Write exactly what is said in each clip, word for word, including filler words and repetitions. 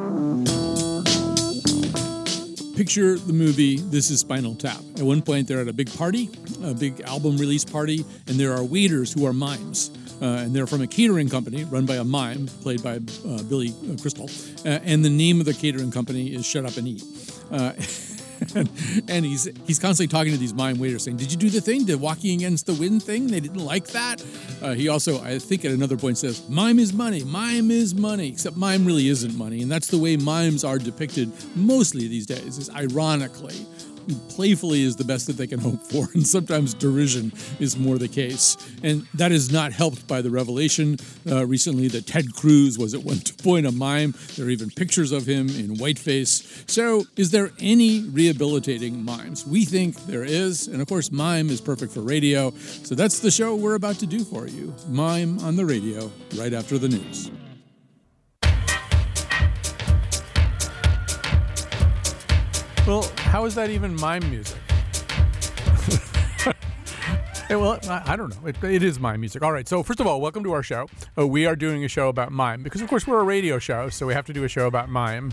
Picture the movie This Is Spinal Tap. At one point, they're at a big party, a big album release party, and there are waiters who are mimes. Uh, and they're from a catering company run by a mime, played by uh, Billy uh, Crystal. Uh, and the name of the catering company is Shut Up and Eat. Uh, and, and he's he's constantly talking to these mime waiters saying, did you do the thing, the walking against the wind thing? They didn't like that. Uh, he also, I think at another point says, mime is money, mime is money. Except mime really isn't money. And that's the way mimes are depicted mostly these days, is ironically. Playfully is the best that they can hope for, and sometimes derision is more the case. And that is not helped by the revelation uh, recently that Ted Cruz was at one point a mime. There are even pictures of him in whiteface. So is there any rehabilitating mimes? We think there is, and of course mime is perfect for radio. So that's the show we're about to do for you. Mime on the radio, right after the news. Well, how is that even mime music? Well, I don't know. It, it is mime music. All right. So first of all, welcome to our show. Uh, we are doing a show about mime because, of course, we're a radio show, so we have to do a show about mime.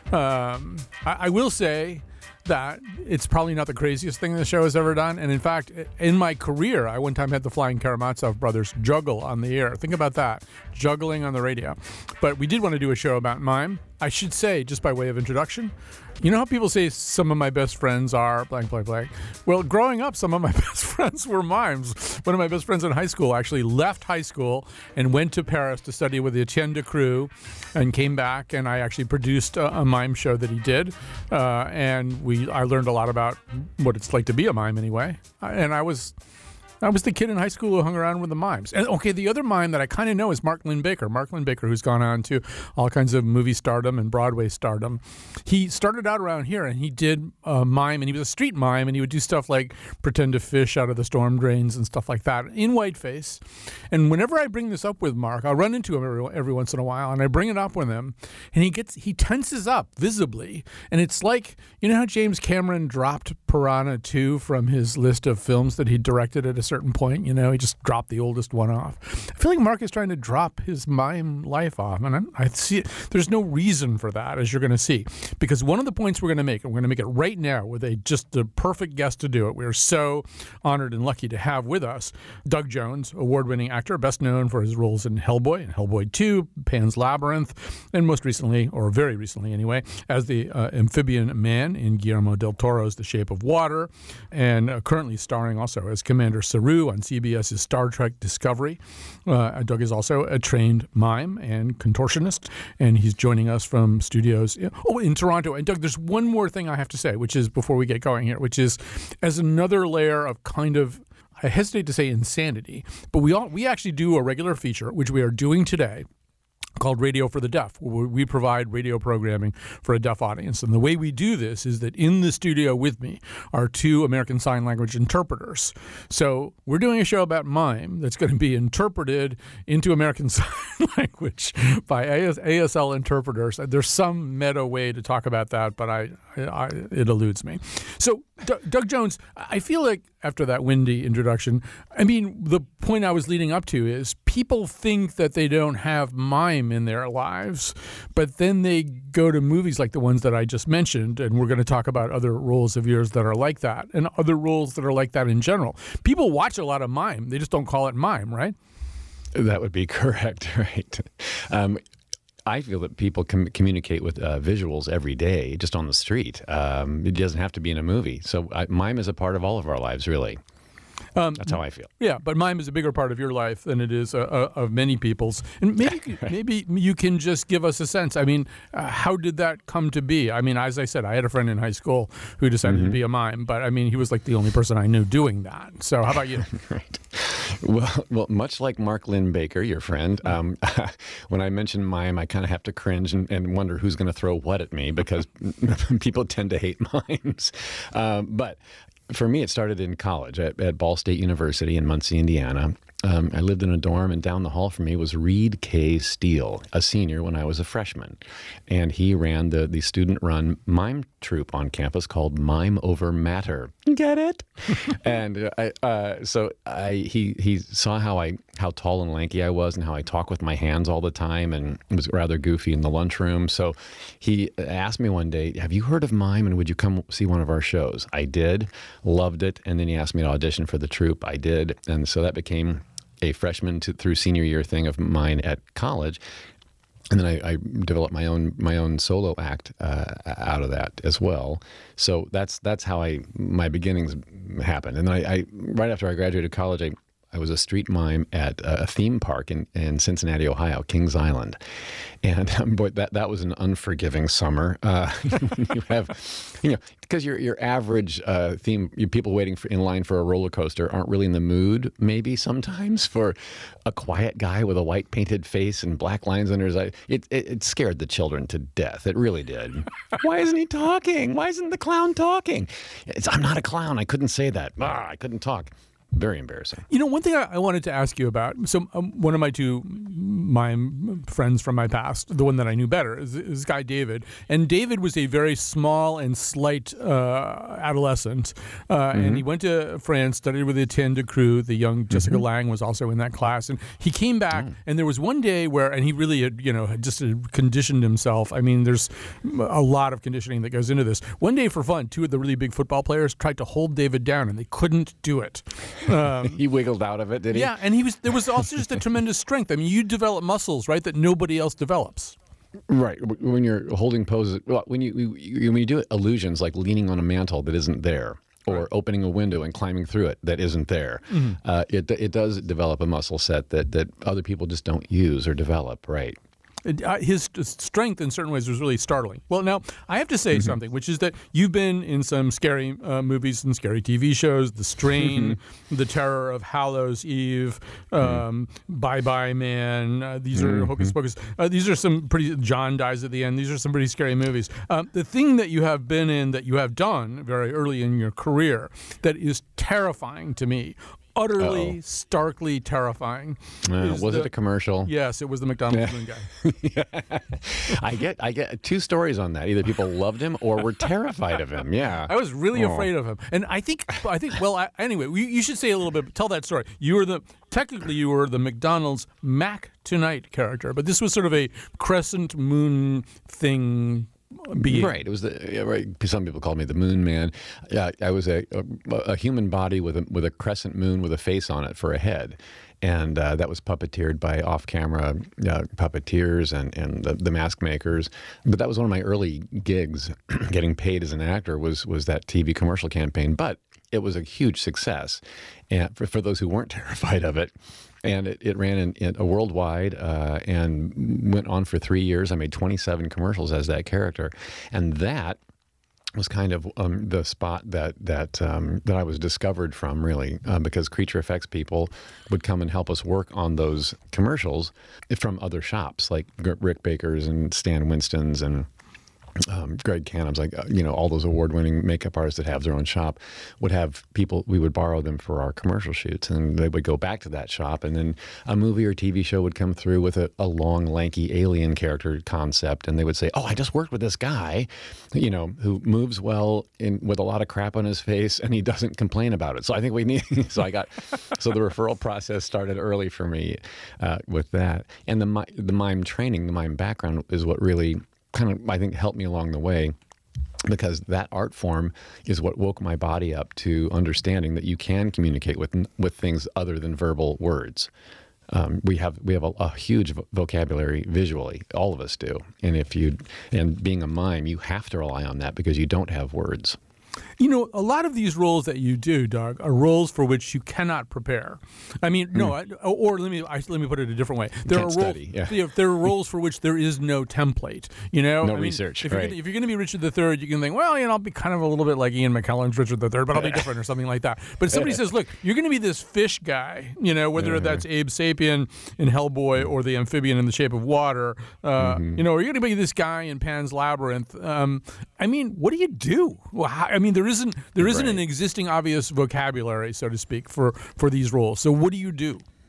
Um, I, I will say that it's probably not the craziest thing the show has ever done. And in fact, in my career, I one time had the Flying Karamazov brothers juggle on the air. Think about that, juggling on the radio. But we did want to do a show about mime. I should say, just by way of introduction, you know how people say some of my best friends are blank, blank, blank? Well, growing up, some of my best friends were mimes. One of my best friends in high school actually left high school and went to Paris to study with Etienne Decroux and came back, and I actually produced a, a mime show that he did. Uh, and we I learned a lot about what it's like to be a mime anyway. And I was... I was the kid in high school who hung around with the mimes. And okay, the other mime that I kind of know is Mark Linn-Baker. Mark Linn-Baker, who's gone on to all kinds of movie stardom and Broadway stardom. He started out around here, and he did a mime, and he was a street mime, and he would do stuff like pretend to fish out of the storm drains and stuff like that in whiteface. And whenever I bring this up with Mark, I'll run into him every, every once in a while, and I bring it up with him, and he gets he tenses up visibly. And it's like, you know how James Cameron dropped Piranha two from his list of films that he directed at a certain point, you know, he just dropped the oldest one off. I feel like Mark is trying to drop his mime life off, and I, I see it. There's no reason for that, as you're going to see, because one of the points we're going to make, and we're going to make it right now with a just the perfect guest to do it. We're so honored and lucky to have with us Doug Jones, award-winning actor, best known for his roles in Hellboy and Hellboy two, Pan's Labyrinth, and most recently, or very recently anyway, as the uh, amphibian man in Guillermo del Toro's The Shape of Water, and uh, currently starring also as Commander Saru on CBS's Star Trek Discovery. Uh, Doug is also a trained mime and contortionist, and he's joining us from studios in, oh, in Toronto. And Doug, there's one more thing I have to say, which is before we get going here, which is as another layer of kind of, I hesitate to say insanity, but we all we actually do a regular feature, which we are doing today, called Radio for the Deaf, where we provide radio programming for a deaf audience. And the way we do this is that in the studio with me are two American Sign Language interpreters. So we're doing a show about mime that's going to be interpreted into American Sign Language by A S L interpreters. There's some meta way to talk about that, but I, I it eludes me. So D- Doug Jones, I feel like after that windy introduction, I mean, the point I was leading up to is people think that they don't have mime in their lives, but then they go to movies like the ones that I just mentioned, and we're going to talk about other roles of yours that are like that, and other roles that are like that in general. People watch a lot of mime. They just don't call it mime, right? That would be correct, right? Um, I feel that people com- communicate with uh, visuals every day, just on the street. Um, it doesn't have to be in a movie. So I, mime is a part of all of our lives, really. Um, That's how I feel. Yeah, but mime is a bigger part of your life than it is uh, uh, of many people's. And maybe right. maybe you can just give us a sense. I mean, uh, how did that come to be? I mean, as I said, I had a friend in high school who decided mm-hmm. to be a mime, but I mean, he was like the only person I knew doing that. So how about you? Right. Well, well, much like Mark Linn-Baker, your friend, um, when I mention mime, I kind of have to cringe and, and wonder who's going to throw what at me because people tend to hate mimes. Um, but for me, it started in college at, at Ball State University in Muncie, Indiana. um, I lived in a dorm, and down the hall from me was Reed K. Steele, a senior when I was a freshman. And he ran the, the student-run mime troupe on campus called Mime Over Matter. Get it? and I, uh, so I, he he saw how I how tall and lanky I was and how I talk with my hands all the time, and was rather goofy in the lunchroom. So he asked me one day, have you heard of mime, and would you come see one of our shows? I did, loved it, and then he asked me to audition for the troupe. I did, and so that became a freshman to, through senior year thing of mine at college. And then I, I developed my own my own solo act uh, out of that as well. So that's that's how I my beginnings happened. And then I, I right after I graduated college, I I was a street mime at a theme park in, in Cincinnati, Ohio, Kings Island. And um, boy, that, that was an unforgiving summer. Uh, you have, you know, because your your average uh, theme, you, people waiting for, in line for a roller coaster aren't really in the mood, maybe sometimes, for a quiet guy with a white painted face and black lines under his eye. It, it, it scared the children to death. It really did. Why isn't he talking? Why isn't the clown talking? It's, I'm not a clown. I couldn't say that. Ah, I couldn't talk. Very embarrassing. You know, one thing I, I wanted to ask you about, so um, one of my two mime friends from my past, the one that I knew better, is this guy David. And David was a very small and slight uh, adolescent. Uh, mm-hmm. And he went to France, studied with the Etienne Decroux. The young Jessica mm-hmm. Lange was also in that class. And he came back, mm. and there was one day where, and he really had, you know, had just conditioned himself. I mean, there's a lot of conditioning that goes into this. One day for fun, two of the really big football players tried to hold David down, and they couldn't do it. Um, he wiggled out of it, did he? Yeah, and he was. There was also just a tremendous strength. I mean, you develop muscles, right, that nobody else develops. Right. When you're holding poses, well, when you, you when you do illusions like leaning on a mantle that isn't there, or right. opening a window and climbing through it that isn't there, mm-hmm. uh, it it does develop a muscle set that that other people just don't use or develop. Right. Uh, his strength in certain ways was really startling. Well, now, I have to say mm-hmm. something, which is that you've been in some scary uh, movies and scary T V shows, The Strain, mm-hmm. The Terror of Hallows Eve, um, mm-hmm. Bye Bye Man. Uh, these are mm-hmm. Hocus Pocus. Uh, these are some pretty, John dies at the end. These are some pretty scary movies. Um, the thing that you have been in, that you have done very early in your career, that is terrifying to me, utterly, Uh-oh. starkly terrifying. Uh, was the, it a commercial? Yes, it was the McDonald's moon guy. yeah. I get I get two stories on that. Either people loved him or were terrified of him. Yeah. I was really oh. afraid of him. And I think, I think. well, I, anyway, you, you should say a little bit, tell that story. You were the, technically you were the McDonald's Mac Tonight character, but this was sort of a crescent moon thing. Being. Right. It was the yeah, right. Some people called me the Moon Man. Yeah, I was a, a a human body with a with a crescent moon with a face on it for a head, and uh, that was puppeteered by off-camera uh, puppeteers and and the, the mask makers. But that was one of my early gigs. Getting paid as an actor was was that T V commercial campaign. But it was a huge success, and for for those who weren't terrified of it. And it, it ran in, in a worldwide uh, and went on for three years. I made twenty-seven commercials as that character, and that was kind of um, the spot that that um, that I was discovered from, really, uh, because Creature Effects people would come and help us work on those commercials from other shops like Rick Baker's and Stan Winston's and Um, Greg Canham's, like, uh, you know, all those award-winning makeup artists that have their own shop would have people, we would borrow them for our commercial shoots, and they would go back to that shop, and then a movie or T V show would come through with a, a long, lanky alien character concept, and they would say, oh, I just worked with this guy, you know, who moves well in with a lot of crap on his face, and he doesn't complain about it. So I think we need, so I got, so the referral process started early for me uh, with that. And the, the mime training, the mime background is what really kind of, I think, helped me along the way, because that art form is what woke my body up to understanding that you can communicate with with things other than verbal words. Um, we have we have a, a huge vocabulary visually, all of us do, and if you and being a mime, you have to rely on that because you don't have words. You know, a lot of these roles that you do, Doug, are roles for which you cannot prepare. I mean, no, mm. I, or let me I, let me put it a different way. There Can't are roles, study, yeah. you know, there are roles for which there is no template. You know, no I mean, research. If right. you're, gonna, if you're going to be Richard the Third, you can think, well, you know, I'll be kind of a little bit like Ian McKellen's Richard the Third, but I'll be different or something like that. But if somebody says, look, you're going to be this fish guy, you know, whether mm-hmm. that's Abe Sapien in Hellboy or the amphibian in The Shape of Water, uh, mm-hmm. you know, or you're going to be this guy in Pan's Labyrinth. Um, I mean, what do you do? Well, how, I mean, there isn't there isn't right. an existing obvious vocabulary, so to speak, for, for these roles. So what do you do?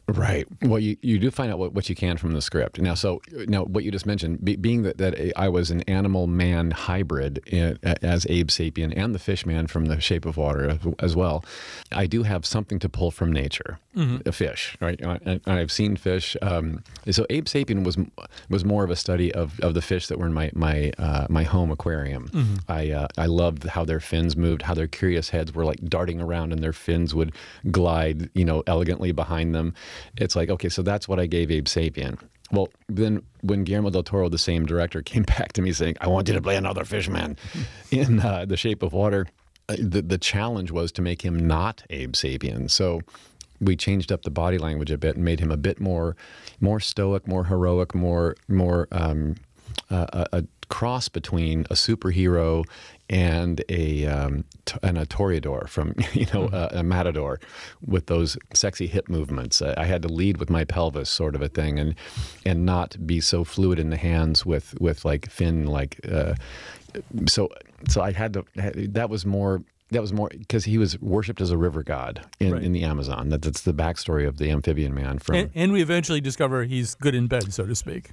Right. Well, you, you do find out what, what you can from the script. Now, so now what you just mentioned, be, being that, that I was an animal-man hybrid in, as Abe Sapien and the fish man from The Shape of Water as, as well, I do have something to pull from nature, mm-hmm. a fish, right? And, and I've seen fish. Um, so Abe Sapien was was more of a study of, of the fish that were in my my uh, my home aquarium. Mm-hmm. I uh, I loved how their fins moved, how their curious heads were like darting around, and their fins would glide, you know, elegantly behind them. It's like, okay, so that's what I gave Abe Sapien. Well, then when Guillermo del Toro, the same director, came back to me saying, I want you to play another fishman in uh, The Shape of Water, uh, the, the challenge was to make him not Abe Sapien. So we changed up the body language a bit and made him a bit more more stoic, more heroic, more, more um, uh, a, a cross between a superhero and a um, t- and a toreador from, you know, mm-hmm. a, a matador with those sexy hip movements. Uh, I had to lead with my pelvis, sort of a thing, and and not be so fluid in the hands with with like Finn, like uh, so. So I had to. That was more. That was more because he was worshipped as a river god in, right. in the Amazon. That, that's the backstory of the amphibian man. From and, and we eventually discover he's good in bed, so to speak.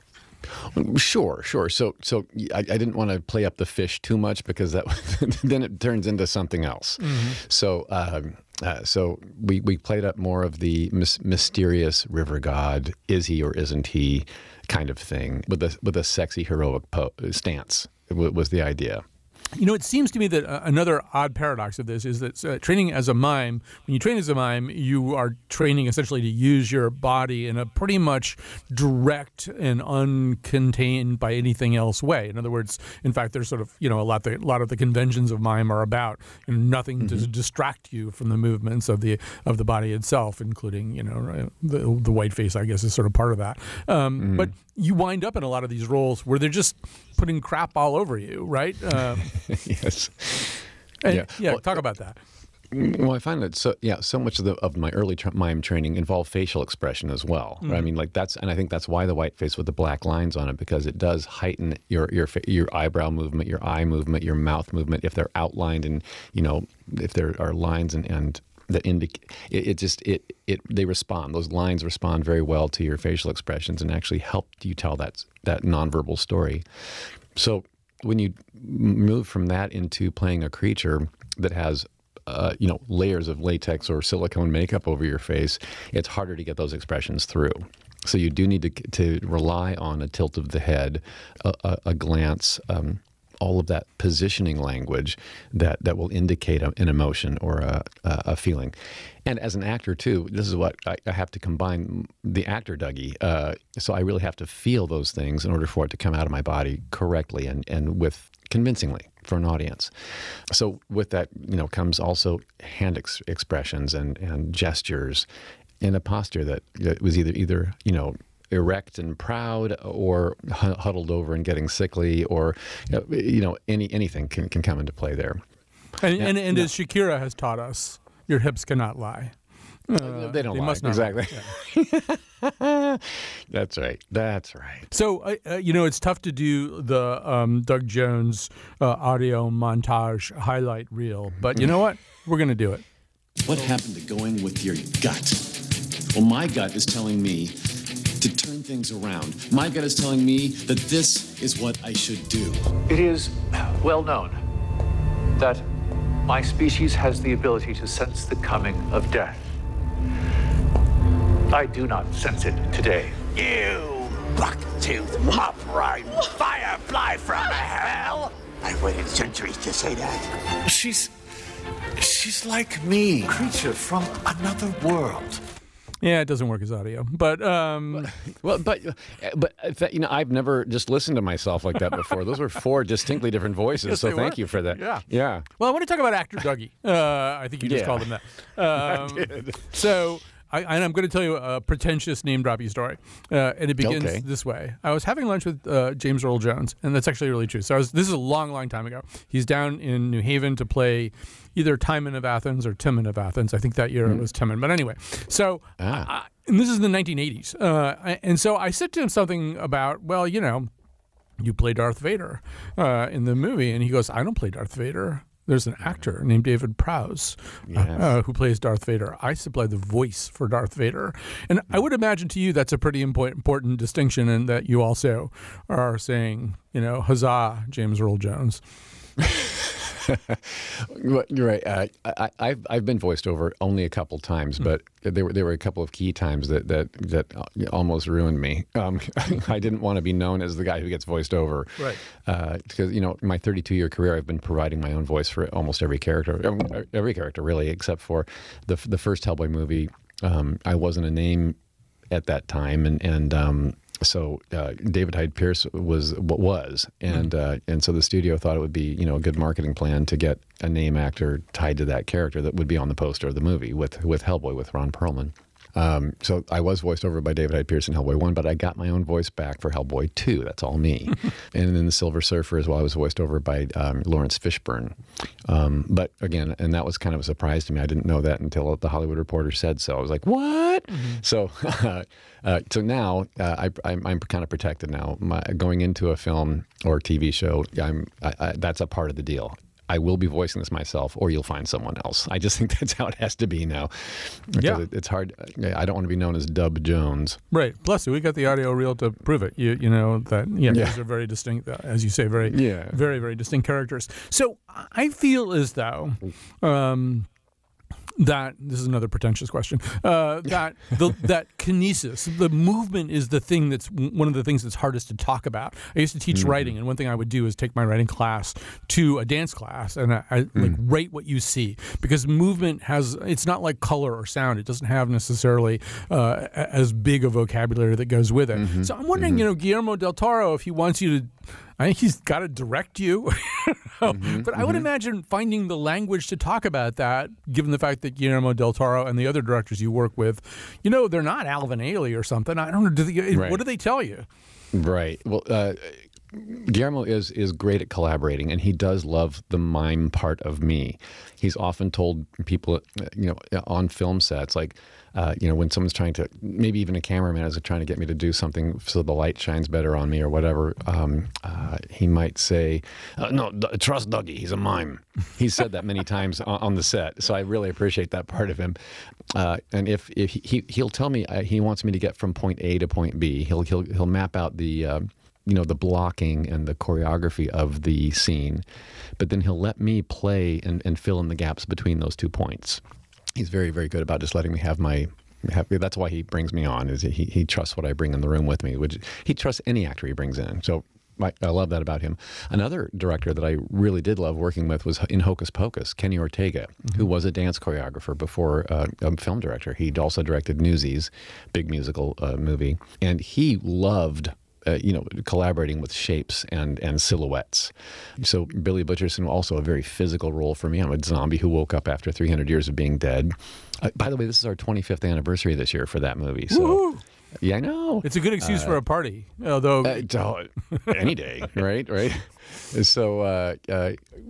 Sure, sure. So, so I, I didn't want to play up the fish too much because that then it turns into something else. Mm-hmm. So, um, uh, so we we played up more of the mis- mysterious river god, is he or isn't he, kind of thing with a with a sexy heroic po- stance. W- was the idea. You know, it seems to me that uh, another odd paradox of this is that uh, training as a mime, when you train as a mime, you are training essentially to use your body in a pretty much direct and uncontained by anything else way. In other words, in fact, there's sort of, you know, a lot, the, a lot of the conventions of mime are about, you know, nothing mm-hmm. to distract you from the movements of the of the body itself, including, you know, the, the white face, I guess, is sort of part of that. Um, mm-hmm. But you wind up in a lot of these roles where they're just putting crap all over you, right? Um, yes. And, yeah. yeah well, talk about that. Well, I find that so yeah, so much of the of my early tra- mime training involved facial expression as well. Mm-hmm. Right? I mean, like that's, and I think that's why the white face with the black lines on it, because it does heighten your your your eyebrow movement, your eye movement, your mouth movement if they're outlined, and you know if there are lines and and. That indicate it, it just it it they respond. Those lines respond very well to your facial expressions and actually help you tell that that nonverbal story. So when you move from that into playing a creature that has uh, you know layers of latex or silicone makeup over your face, it's harder to get those expressions through. So you do need to to rely on a tilt of the head, a, a, a glance. Um, all of that positioning language that, that will indicate a, an emotion or a, a, a feeling. And as an actor, too, this is what I, I have to combine the actor Dougie. Uh, so I really have to feel those things in order for it to come out of my body correctly and, and with convincingly for an audience. So with that, you know, comes also hand ex- expressions and, and gestures in a posture that, that was either, either, you know, erect and proud, or huddled over and getting sickly, or you know, any anything can, can come into play there. And now, and, and now, as Shakira has taught us, your hips cannot lie. Uh, they don't they lie. Must not exactly. Yeah. That's right. That's right. So uh, you know, it's tough to do the um, Doug Jones uh, audio montage highlight reel, but you know what? We're going to do it. What happened to going with your gut? Well, my gut is telling me to turn things around. My gut is telling me that this is what I should do. It is well known that my species has the ability to sense the coming of death. I do not sense it today. You buck-toothed, mop-riding firefly from hell! I've waited centuries to say that. She's... she's like me. Creature from another world. Yeah, it doesn't work as audio, but um, well, but but you know, I've never just listened to myself like that before. Those were four distinctly different voices. Yes, so they thank were. you for that. Yeah, yeah. Well, I want to talk about actor Dougie. Uh, I think you just Yeah. called him that. Um, I did. So. I, and I'm going to tell you a pretentious name-dropping story, uh, and it begins Okay. this way. I was having lunch with uh, James Earl Jones, and that's actually really true. So I was, this is a long, long time ago. He's down in New Haven to play either Timon of Athens or Timon of Athens. I think that year mm. it was Timon. But anyway, so ah. I, and this is in the nineteen eighties. Uh, I, and so I said to him something about, well, you know, you play Darth Vader uh, in the movie. And he goes, I don't play Darth Vader. there's an actor named David Prowse Yes. uh, who plays Darth Vader. I supply the voice for Darth Vader. And I would imagine to you that's a pretty impo- important distinction, and that you also are saying, you know, huzzah, James Earl Jones. You're right. Uh, I, I've I've been voiced over only a couple times, but there were there were a couple of key times that that that almost ruined me. Um, I didn't want to be known as the guy who gets voiced over, Right. Uh, because you know, my thirty-two year career, I've been providing my own voice for almost every character, every character really, except for the the first Hellboy movie. Um, I wasn't a name at that time, and and. Um, So uh, David Hyde Pierce was what was, and uh, and so the studio thought it would be, you know, a good marketing plan to get a name actor tied to that character that would be on the poster of the movie with with Hellboy with Ron Perlman. Um, so I was voiced over by David Hyde Pierce in Hellboy one, but I got my own voice back for Hellboy two. That's all me. And then the Silver Surfer as well, I was voiced over by um, Lawrence Fishburne. Um, but again, and that was kind of a surprise to me. I didn't know that until the Hollywood Reporter said so. I was like, what? Mm-hmm. So uh, uh, so now uh, I, I'm, I'm kind of protected now. My, going into a film or T V show, I'm, I, I, that's a part of the deal. I will be voicing this myself, or you'll find someone else. I just think that's how it has to be now. Yeah. It, it's hard. I don't want to be known as Dub Jones. Right. Plus, we got the audio reel to prove it. You you know that yeah, Yeah. these are very distinct, uh, as you say, very Yeah. very very distinct characters. So I feel as though. Um, That this is another pretentious question. Uh, that the, that kinesis, the movement, is the thing that's one of the things that's hardest to talk about. I used to teach Mm-hmm. writing, and one thing I would do is take my writing class to a dance class, and I, I Mm. like write what you see, because movement has it's not like color or sound. It doesn't have necessarily uh, as big a vocabulary that goes with it. Mm-hmm. So I'm wondering, you know, Guillermo del Toro, if he wants you to. I think he's got to direct you. Mm-hmm, But I would imagine finding the language to talk about that, given the fact that Guillermo del Toro and the other directors you work with, you know, they're not Alvin Ailey or something. I don't know. Do they, Right. What do they tell you? Right. Well, uh, Guillermo is is great at collaborating, and he does love the mime part of me. He's often told people, uh, you know, on film sets, like, uh, you know, when someone's trying to, maybe even a cameraman is trying to get me to do something so the light shines better on me or whatever, um, uh, he might say, uh, no, D- trust Dougie, he's a mime. He's said that many times on, on the set, so I really appreciate that part of him. Uh, and if, if he, he'll tell me uh, he wants me to get from point A to point B, he'll, he'll, he'll map out the... Uh, you know, the blocking and the choreography of the scene, but then he'll let me play and, and fill in the gaps between those two points. He's very, very good about just letting me have my, have, that's why he brings me on, is he, he trusts what I bring in the room with me, which he trusts any actor he brings in. So I, I love that about him. Another director that I really did love working with was in Hocus Pocus, Kenny Ortega, mm-hmm. who was a dance choreographer before uh, a film director. He'd also directed Newsies, big musical uh, movie, and he loved Uh, you know, collaborating with shapes and, and silhouettes. So Billy Butcherson, also a very physical role for me. I'm a zombie who woke up after three hundred years of being dead. Uh, by the way, this is our twenty-fifth anniversary this year for that movie. So, Woo-hoo! Yeah, I know. It's a good excuse uh, for a party, although uh, any day, right? Right. So, uh, uh,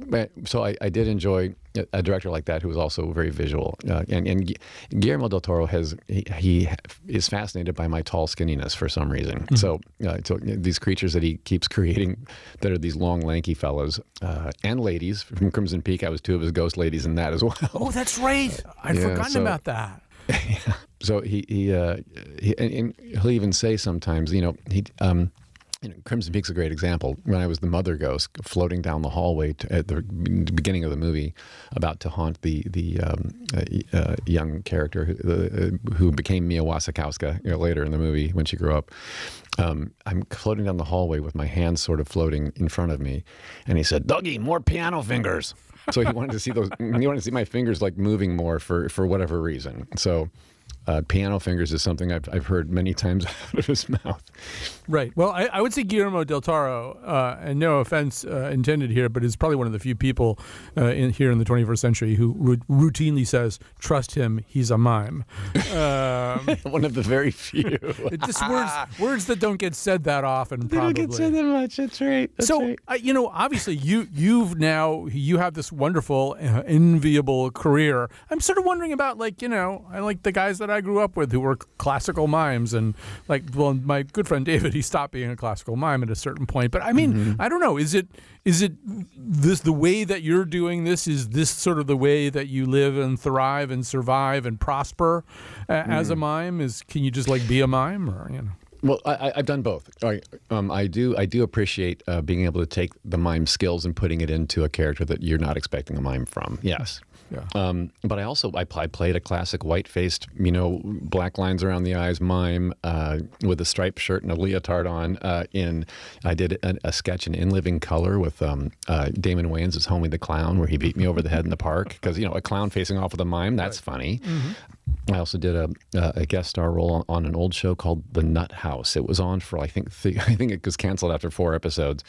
so I, I did enjoy a director like that who was also very visual. Uh, and, and Guillermo del Toro has he, he is fascinated by my tall skinniness for some reason. Mm-hmm. So, uh, so these creatures that he keeps creating that are these long, lanky fellows uh, and ladies from Crimson Peak. I was two of his ghost ladies in that as well. Oh, that's right. I'd Yeah, forgotten so- about that. Yeah. So he he, uh, he and, and he'll even say sometimes, you know, he um, you know, Crimson Peak's a great example. When I was the mother ghost floating down the hallway to, at the beginning of the movie, about to haunt the the um, uh, uh, young character who, uh, who became Mia Wasikowska, you know, later in the movie when she grew up. Um, I'm floating down the hallway with my hands sort of floating in front of me, and he said, "Dougie, more piano fingers." So he wanted to see those. He wanted to see my fingers like moving more for for whatever reason. So. Uh, piano fingers is something I've I've heard many times out of his mouth. Right. Well, I, I would say Guillermo del Toro, uh, and no offense uh, intended here, but is probably one of the few people uh, in, here in the twenty-first century who ru- routinely says, "Trust him, he's a mime." Um, One of the very few. it just words words that don't get said that often. They Probably. don't get said that much. That's right. That's so right. uh, you know, obviously, you you've now you have this wonderful, uh, enviable career. I'm sort of wondering about, like, you know, I like the guys that I grew up with who were classical mimes, and like, well, my good friend David, he stopped being a classical mime at a certain point. But I mean, mm-hmm. I don't know. Is it is it this the way that you're doing this? Is this sort of the way that you live and thrive and survive and prosper uh, mm. as a mime? Is can you just like be a mime, or you know? Well, I, I've done both. I, um, I do. I do appreciate uh, being able to take the mime skills and putting it into a character that you're not expecting a mime from. Yes. Yeah. Um, but I also I, I played a classic white-faced, you know, black lines around the eyes mime uh, with a striped shirt and a leotard on. Uh, in I did a, a sketch in In Living Color with um, uh, Damon Wayans as Homie the Clown, where he beat me over the head in the park because you know a clown facing off with a mime. That's right. Funny. Mm-hmm. I also did a, a guest star role on, on an old show called The Nut House. It was on for I think th- I think it was canceled after four episodes.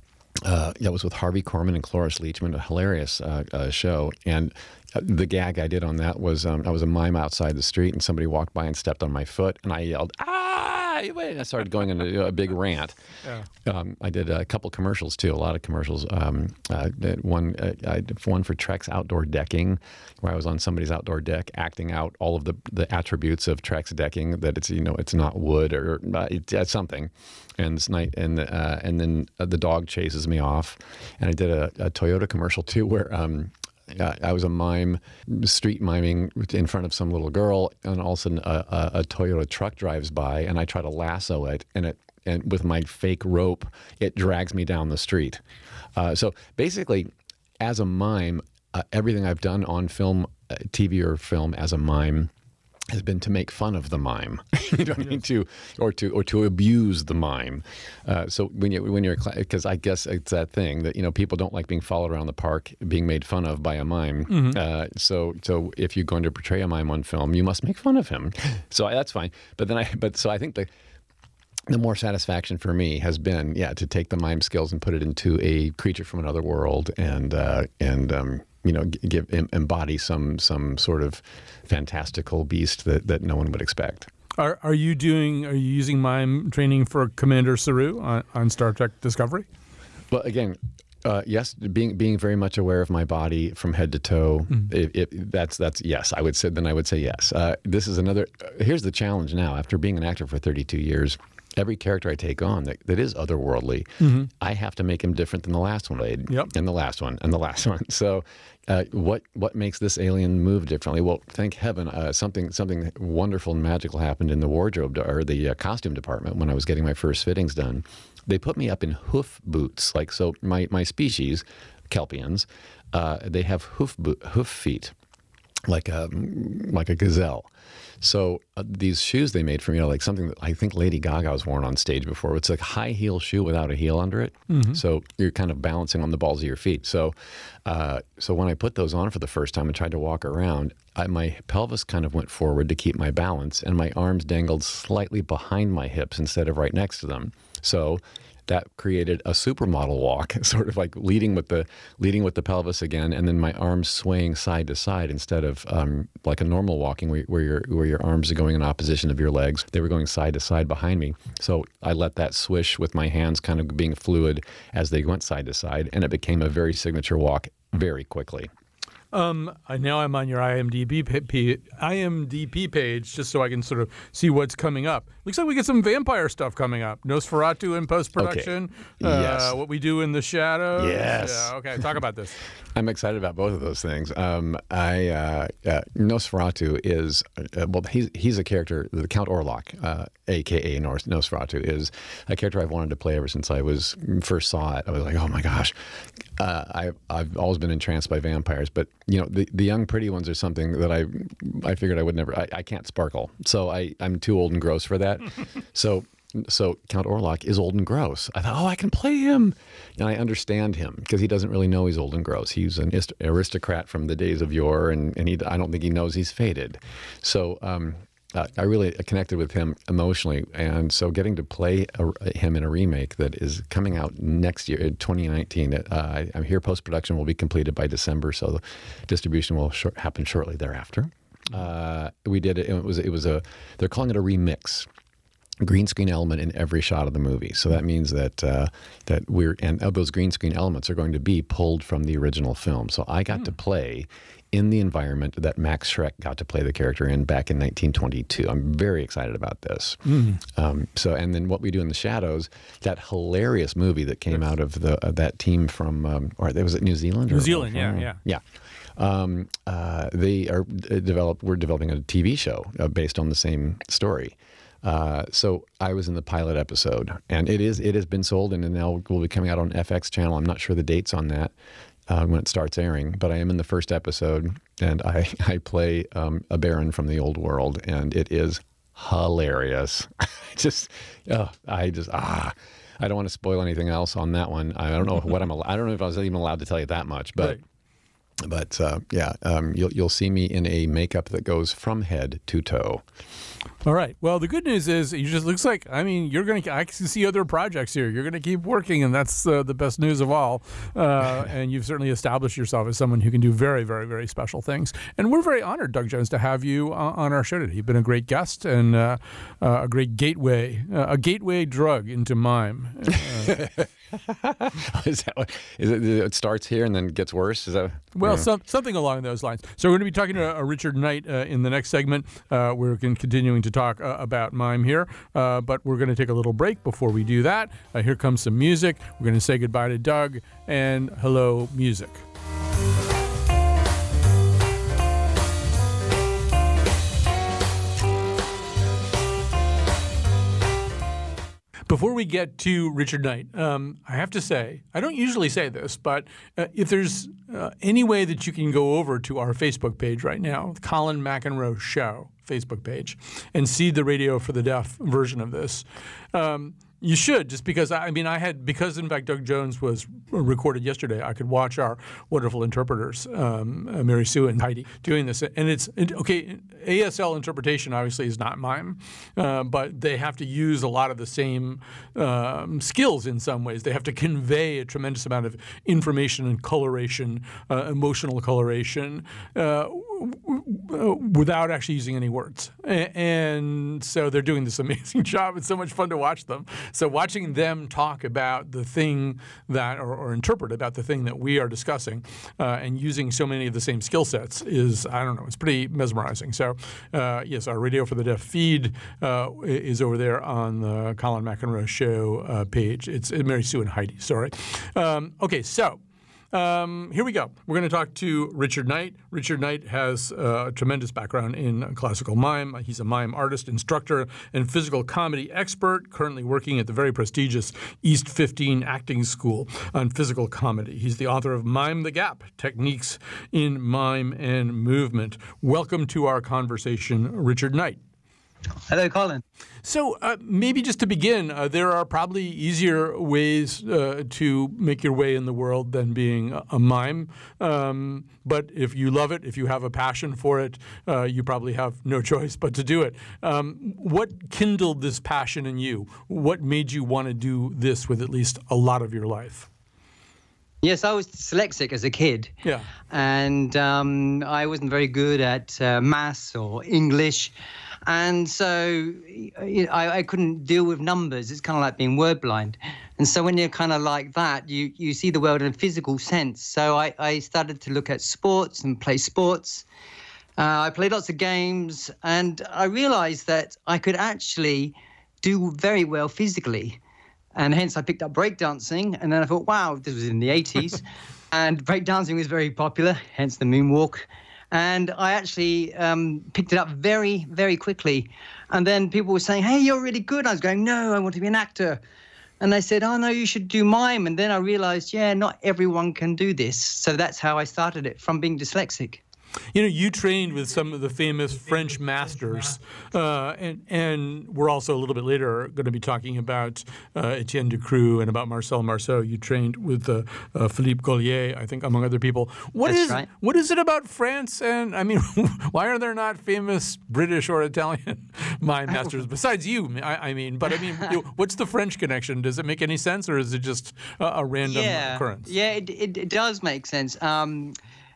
Uh, that was with Harvey Korman and Cloris Leachman, a hilarious uh, uh, show. And uh, the gag I did on that was um, I was a mime outside the street, and somebody walked by and stepped on my foot, and I yelled, "Ah!" And I started going into a big rant. Yeah. Um, I did a couple commercials too, a lot of commercials. Um, uh, one, uh, I did one for Trex Outdoor Decking, where I was on somebody's outdoor deck acting out all of the, the attributes of Trex decking, that it's you know it's not wood or uh, it's, it's something. And this night, and uh, and then uh, the dog chases me off, and I did a, a Toyota commercial too, where um, uh, I was a mime, street miming in front of some little girl, and all of a sudden a, a, a Toyota truck drives by, and I try to lasso it, and it and with my fake rope, it drags me down the street. Uh, so basically, as a mime, uh, everything I've done on film, uh, T V or film as a mime, has been to make fun of the mime, you know what I mean? To or to or to abuse the mime. Uh, so when you when you're because I guess it's that thing that you know people don't like being followed around the park, being made fun of by a mime. Mm-hmm. Uh, so so if you're going to portray a mime on film, you must make fun of him. So I, that's fine. But then I but so I think the. The more satisfaction for me has been, yeah, to take the mime skills and put it into a creature from another world, and uh, and um, you know, give embody some some sort of fantastical beast that, that no one would expect. Are are you doing? Are you using mime training for Commander Saru on, on Star Trek Discovery? Well, again. Uh, yes, being being very much aware of my body from head to toe. Mm. It, it, that's that's yes. I would say then I would say yes. Uh, this is another. Uh, here's the challenge now. After being an actor for thirty-two years, every character I take on that, that is otherworldly, mm-hmm. I have to make him different than the last one I did, yep. and the last one, and the last one. So, uh, what what makes this alien move differently? Well, thank heaven, uh, something something wonderful and magical happened in the wardrobe or the uh, costume department when I was getting my first fittings done. They put me up in hoof boots, like so. My my species, Kelpians, uh, they have hoof bo- hoof feet, like a like a gazelle. So uh, these shoes they made for me are like something that I think Lady Gaga's worn on stage before. It's like a high heel shoe without a heel under it. Mm-hmm. So you're kind of balancing on the balls of your feet. So uh, so when I put those on for the first time and tried to walk around, I, my pelvis kind of went forward to keep my balance, and my arms dangled slightly behind my hips instead of right next to them. So that created a supermodel walk, sort of like leading with the leading with the pelvis again, and then my arms swaying side to side instead of um, like a normal walking where, where your where your arms are going in opposition of your legs. They were going side to side behind me. So I let that swish with my hands kind of being fluid as they went side to side, and it became a very signature walk very quickly. Um, I now I'm on your I M D B p- I M D B page just so I can sort of see what's coming up. Looks like we get some vampire stuff coming up. Nosferatu in post-production. Okay. Uh, yes. What We Do in the Shadows. Yes. Yeah, okay, talk about this. I'm excited about both of those things. Um, I uh, uh, Nosferatu is uh, well, he's he's a character. The Count Orlok, uh, A K A Nos- Nosferatu, is a character I've wanted to play ever since I was first saw it. I was like, oh my gosh, uh, I I've always been entranced by vampires, but you know, the, the young pretty ones are something that I I figured I would never. I, I can't sparkle, so I I'm too old and gross for that. so. So Count Orlok is old and gross. I thought, oh, I can play him. And I understand him because he doesn't really know he's old and gross. He's an ist- aristocrat from the days of yore, and, and he, I don't think he knows he's faded. So um, uh, I really connected with him emotionally. And so getting to play a, him in a remake that is coming out next year, in twenty nineteen, uh, I, I'm here post-production will be completed by December, so the distribution will short, happen shortly thereafter. Uh, we did it, it was, it was a, they're calling it a remix. green screen element in every shot of the movie. So that means that uh, that we're and of those green screen elements are going to be pulled from the original film. So I got mm. to play in the environment that Max Schreck got to play the character in back in nineteen twenty-two. I'm very excited about this. Mm. Um, so, and then What We Do in the Shadows, that hilarious movie that came out of the uh, that team from, um, or was it New Zealand? New or, Zealand, or, yeah, yeah, yeah. Um, uh, they are uh, developed. We're developing a T V show uh, based on the same story. Uh, so I was in the pilot episode, and it is it has been sold, and now will be coming out on F X channel. I'm not sure the dates on that. Uh, when it starts airing, but I am in the first episode, and I, I play um, a Baron from the old world, and it is hilarious. just, oh, I just, ah, I don't want to spoil anything else on that one. I don't know what I'm, I don't know if I was even allowed to tell you that much, but, right. but uh, yeah, um, you'll, you'll see me in a makeup that goes from head to toe. All right. Well, the good news is it just looks like, I mean, you're going to, I can see other projects here. You're going to keep working, and that's uh, the best news of all. Uh, and you've certainly established yourself as someone who can do very, very, very special things. And we're very honored, Doug Jones, to have you uh, on our show today. You've been a great guest and uh, uh, a great gateway, uh, a gateway drug into mime. Uh, is that what, is it, it starts here and then gets worse? Is that well, yeah. some, something along those lines. So we're going to be talking to uh, Richard Knight uh, in the next segment. Uh, we're going to continuing to talk uh, about mime here, uh, but we're going to take a little break before we do that. Uh, here comes some music. We're going to say goodbye to Doug and hello, music. Before we get to Richard Knight, um, I have to say, I don't usually say this, but uh, if there's uh, any way that you can go over to our Facebook page right now, the Colin McEnroe Show Facebook page, and see the Radio for the Deaf version of this, um, you should, just because, I mean, I had, because in fact Doug Jones was recorded yesterday, I could watch our wonderful interpreters, um, uh, Mary Sue and Heidi, doing this. And it's, it, okay, A S L interpretation obviously is not mime, uh, but they have to use a lot of the same um, skills in some ways. They have to convey a tremendous amount of information and coloration, uh, emotional coloration, uh, without actually using any words. And so they're doing this amazing job. It's so much fun to watch them. So watching them talk about the thing that, or, or interpret about the thing that we are discussing, uh, and using so many of the same skill sets is, I don't know, it's pretty mesmerizing. So uh, yes, our Radio for the Deaf feed uh, is over there on the Colin McEnroe Show uh, page. It's Mary Sue and Heidi, sorry. Um, okay, so. Um, here we go. We're going to talk to Richard Knight. Richard Knight has uh, a tremendous background in classical mime. He's a mime artist, instructor, and physical comedy expert, currently working at the very prestigious East fifteen Acting School on physical comedy. He's the author of Mime the Gap, Techniques in Mime and Movement. Welcome to our conversation, Richard Knight. Hello, Colin. So uh, maybe just to begin, uh, there are probably easier ways uh, to make your way in the world than being a, a mime. Um, but if you love it, if you have a passion for it, uh, you probably have no choice but to do it. Um, what kindled this passion in you? What made you want to do this with at least a lot of your life? Yes, I was dyslexic as a kid. Yeah. And um, I wasn't very good at uh, maths or English. And so you know, I, I couldn't deal with numbers. It's kind of like being word blind. And so when you're kind of like that, you, you see the world in a physical sense. So I, I started to look at sports and play sports. Uh, I played lots of games, and I realized that I could actually do very well physically. And hence I picked up breakdancing. And then I thought, wow, this was in the eighties. And breakdancing was very popular, hence the moonwalk. And I actually um, picked it up very, very quickly. And then people were saying, hey, you're really good. I was going, no, I want to be an actor. And they said, oh, no, you should do mime. And then I realized, yeah, not everyone can do this. So that's how I started it, from being dyslexic. You know, you trained with some of the famous French masters, uh, and and we're also a little bit later going to be talking about uh, Etienne Ducreux and about Marcel Marceau. You trained with uh, uh, Philippe Gaulier, I think, among other people. What That's is right. What is it about France? And I mean, why are there not famous British or Italian mime masters besides you? I, I mean, but I mean, you know, what's the French connection? Does it make any sense, or is it just a, a random yeah. occurrence? Yeah, it, it, it does make sense. Um,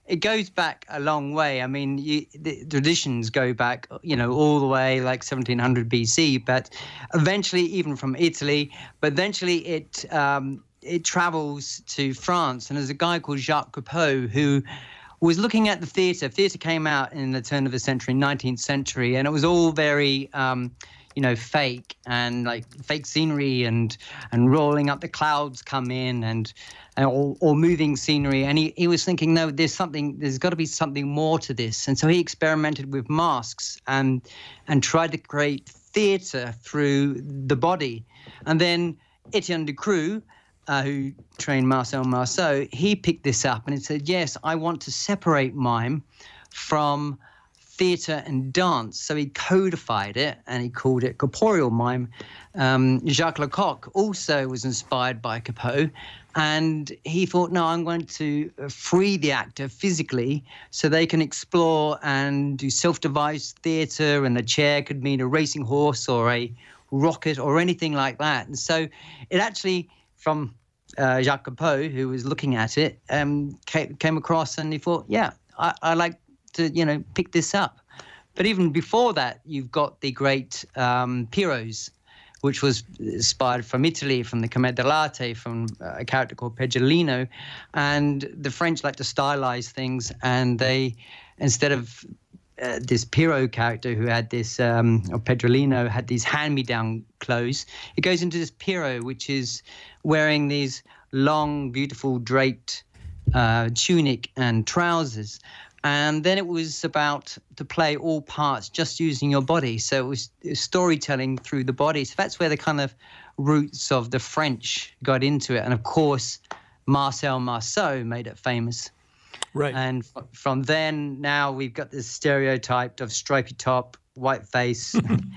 it goes back a long way. I mean, you, the traditions go back, you know, all the way like seventeen hundred B C, but eventually even from Italy, but eventually it um, it travels to France. And there's a guy called Jacques Copeau who was looking at the theatre. Theatre came out in the turn of the century, nineteenth century, and it was all very, um, you know, fake and like fake scenery and and rolling up the clouds come in and, and all, all moving scenery. And he, he was thinking, no, there's something, there's got to be something more to this. And so he experimented with masks and and tried to create theatre through the body. And then Etienne Ducreux, Uh, who trained Marcel Marceau, he picked this up and he said, yes, I want to separate mime from theatre and dance. So he codified it and he called it corporeal mime. Um, Jacques Lecoq also was inspired by Copeau, and he thought, no, I'm going to free the actor physically so they can explore and do self-devised theatre, and the chair could mean a racing horse or a rocket or anything like that. And so it actually, from uh, Jacques Copeau, who was looking at it, um, came, came across and he thought, yeah, I, I like to, you know, pick this up. But even before that, you've got the great um, Pierrots, which was inspired from Italy, from the Commedia dell'arte, from a character called Peggiolino. And the French like to stylize things, and they, instead of uh, this Pierrot character who had this, um, or Peggiolino had these hand-me-down clothes, it goes into this Pierrot, which is wearing these long, beautiful draped uh, tunic and trousers. And then it was about to play all parts just using your body. So it was, it was storytelling through the body. So that's where the kind of roots of the French got into it. And of course, Marcel Marceau made it famous. Right. And f- from then, now we've got this stereotype of stripy top, white face.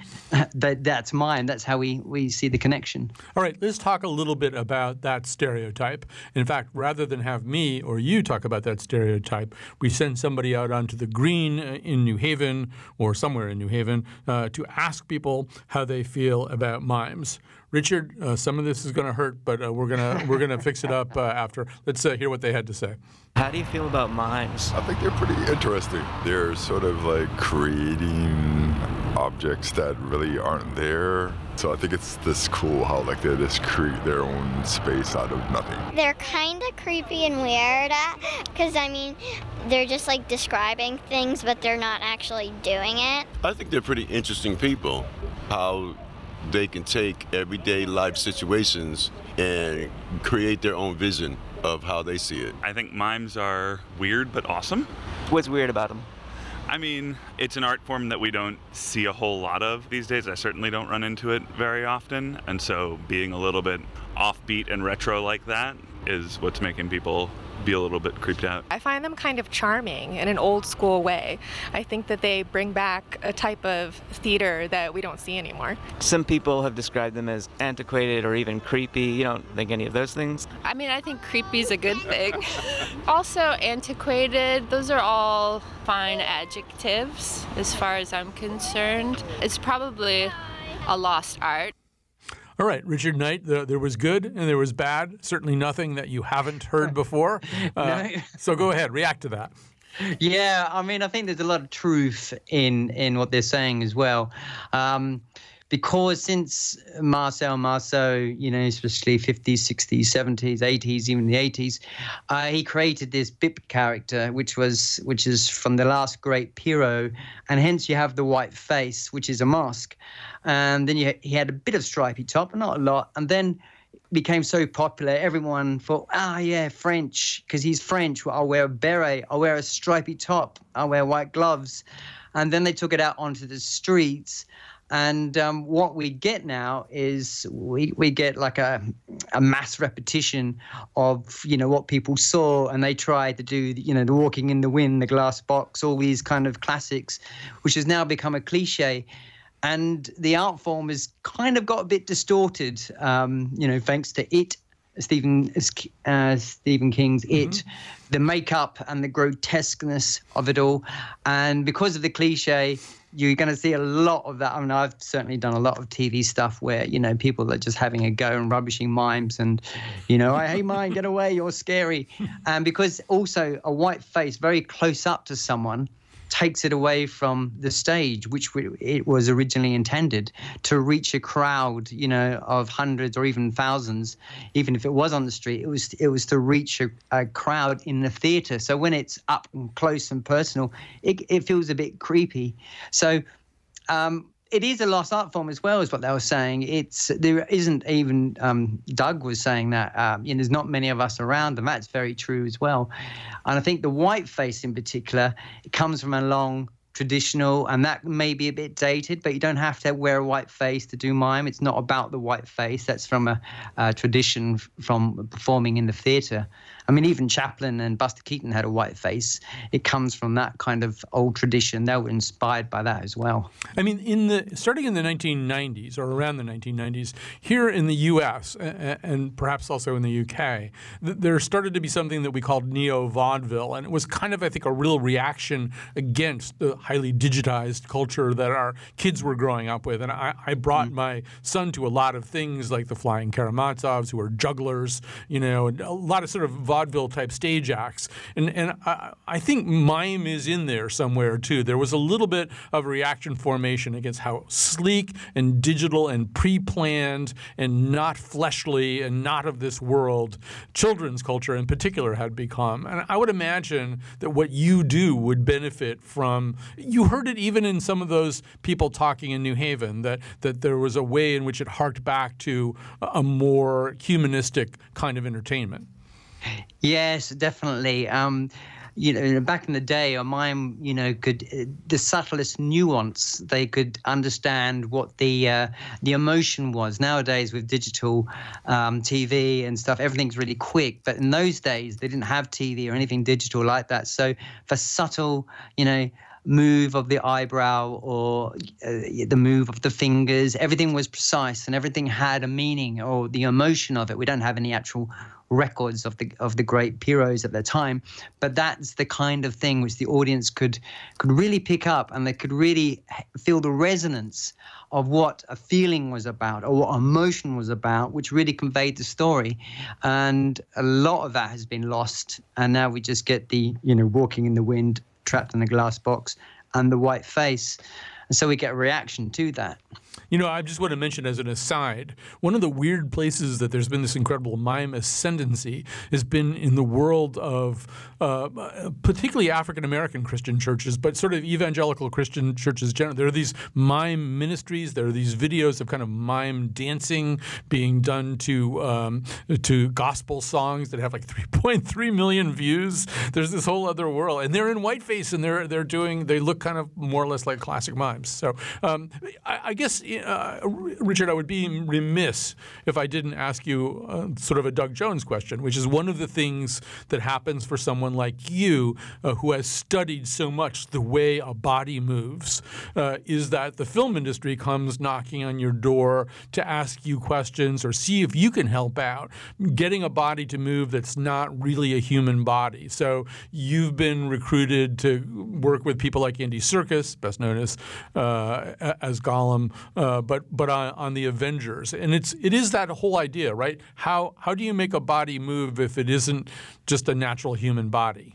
that that's mine. That's how we, we see the connection. All right, let's talk a little bit about that stereotype. In fact, rather than have me or you talk about that stereotype, we send somebody out onto the green in New Haven or somewhere in New Haven uh, to ask people how they feel about mimes. Richard, uh, some of this is going to hurt, but uh, we're gonna we're gonna fix it up uh, after. Let's uh, hear what they had to say. How do you feel about mimes? I think they're pretty interesting. They're sort of like creating objects that really aren't there. So I think it's this cool how like they just create their own space out of nothing. They're kind of creepy and weird because, I mean, they're just like describing things, but they're not actually doing it. I think they're pretty interesting people. How they can take everyday life situations and create their own vision of how they see it. I think mimes are weird but awesome. What's weird about them? I mean, it's an art form that we don't see a whole lot of these days. I certainly don't run into it very often. And so being a little bit offbeat and retro like that is what's making people be a little bit creeped out. I find them kind of charming in an old school way. I think that they bring back a type of theater that we don't see anymore. Some people have described them as antiquated or even creepy. You don't think any of those things? I mean, I think creepy is a good thing. Also, antiquated, those are all fine adjectives as far as I'm concerned. It's probably a lost art. All right, Richard Knight, the, there was good and there was bad. Certainly nothing that you haven't heard before. Uh, No. So go ahead, react to that. Yeah, I mean, I think there's a lot of truth in in what they're saying as well. Um, because since Marcel Marceau, you know, especially fifties, sixties, seventies, eighties, even the eighties, uh, he created this Bip character, which was which is from the last great Pierrot, and hence you have the white face, which is a mask. And then you, he had a bit of stripy top, but not a lot. And then became so popular, everyone thought, ah, yeah, French, because he's French. Well, I'll wear a beret, I'll wear a stripy top, I'll wear white gloves. And then they took it out onto the streets. And um, what we get now is we, we get like a, a mass repetition of, you know, what people saw. And they tried to do, you know, the Walking in the Wind, the Glass Box, all these kind of classics, which has now become a cliche. And the art form has kind of got a bit distorted, um, you know, thanks to It, Stephen uh, Stephen King's mm-hmm. It, the makeup and the grotesqueness of it all. And because of the cliche, you're going to see a lot of that. I mean, I've certainly done a lot of T V stuff where, you know, people are just having a go and rubbishing mimes and, you know, hey, mime, get away, you're scary. And because also a white face very close up to someone takes it away from the stage, which it was originally intended to reach a crowd, you know, of hundreds or even thousands. Even if it was on the street, it was it was to reach a, a crowd in the theater. So when it's up and close and personal, it, it feels a bit creepy. So um, it is a lost art form as well, is what they were saying. It's there isn't even um, Doug was saying that um, you know, there's not many of us around, and that's very true as well. And I think the white face in particular, it comes from a long traditional, and that may be a bit dated, but you don't have to wear a white face to do mime. It's not about the white face. That's from a, a tradition from performing in the theatre. I mean, even Chaplin and Buster Keaton had a white face. It comes from that kind of old tradition. They were inspired by that as well. I mean, in the starting in the nineteen nineties or around the nineteen nineties, here in the U S and, and perhaps also in the U K, th- there started to be something that we called neo-vaudeville, and it was kind of, I think, a real reaction against the highly digitized culture that our kids were growing up with. And I, I brought mm. my son to a lot of things like the Flying Karamazovs, who were jugglers, you know, and a lot of sort of vaudeville type stage acts. And and I, I think mime is in there somewhere too. There was a little bit of reaction formation against how sleek and digital and pre-planned and not fleshly and not of this world children's culture in particular had become. And I would imagine that what you do would benefit from. You heard it even in some of those people talking in New Haven, that, that there was a way in which it harked back to a more humanistic kind of entertainment. Yes, definitely. Um, you know, back in the day, a mime, you know, could uh, the subtlest nuance. They could understand what the uh, the emotion was. Nowadays, with digital um, T V and stuff, everything's really quick. But in those days, they didn't have T V or anything digital like that. So for subtle, you know, move of the eyebrow or uh, the move of the fingers, everything was precise and everything had a meaning, or the emotion of it. We don't have any actual records of the of the great Pierrots at the time, but that's the kind of thing which the audience could could really pick up, and they could really feel the resonance of what a feeling was about or what emotion was about, which really conveyed the story. And a lot of that has been lost, and now we just get the, you know, walking in the wind, trapped in a glass box, and the white face. And so we get a reaction to that. You know, I just want to mention as an aside, one of the weird places that there's been this incredible mime ascendancy has been in the world of uh, particularly African-American Christian churches, but sort of evangelical Christian churches generally. There are these mime ministries. There are these videos of kind of mime dancing being done to um, to gospel songs that have like three point three million views. There's this whole other world. And they're in whiteface, and they're they're doing, they look kind of more or less like classic mimes. So um, I, I guess, uh, Richard, I would be remiss if I didn't ask you uh, sort of a Doug Jones question, which is one of the things that happens for someone like you uh, who has studied so much the way a body moves, uh, is that the film industry comes knocking on your door to ask you questions or see if you can help out getting a body to move that's not really a human body. So you've been recruited to work with people like Andy Serkis, best known as uh, as Gollum, uh, but but on, on the Avengers, and it's it is that whole idea, right? How how do you make a body move if it isn't just a natural human body?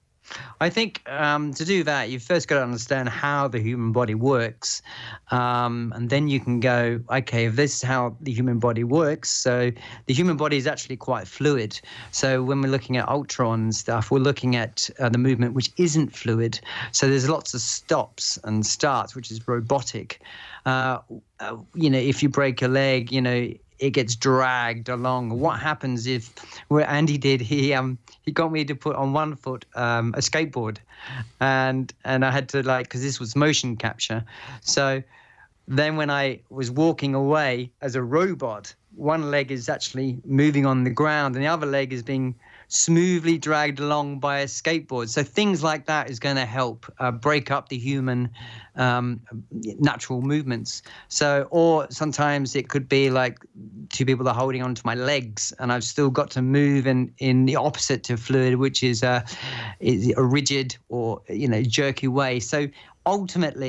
I think um, to do that, you've first got to understand how the human body works. Um, and then you can go, okay, if this is how the human body works, so the human body is actually quite fluid. So when we're looking at Ultron and stuff, we're looking at uh, the movement which isn't fluid. So there's lots of stops and starts, which is robotic. Uh, uh, you know, if you break a leg, you know, it gets dragged along. What happens if, what Andy did, he um he got me to put on one foot um a skateboard, and and I had to, like, because this was motion capture. So then when I was walking away as a robot, one leg is actually moving on the ground and the other leg is being smoothly dragged along by a skateboard. So things like that is going to help uh, break up the human um, natural movements. So, or sometimes it could be like two people are holding onto my legs and I've still got to move in, in the opposite to fluid, which is a, is a rigid or, you know, jerky way. So ultimately,